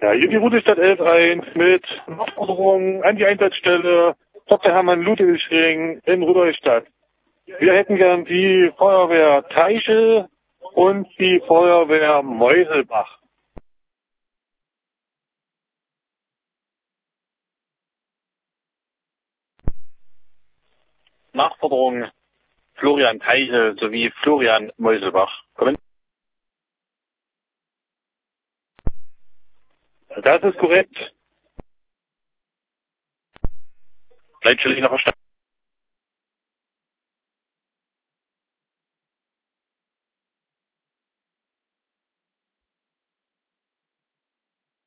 Ja, hier die Route Stadt 11.1 mit Aufforderung an die Einsatzstelle Dr. Hermann Ludwigsring in Rudolstadt. Wir hätten gern die Feuerwehr Teichel und die Feuerwehr Meuselbach. Nachforderung Florian Teichel sowie Florian Meuselbach. Kommen. Das ist korrekt. Leitstelle Verstanden.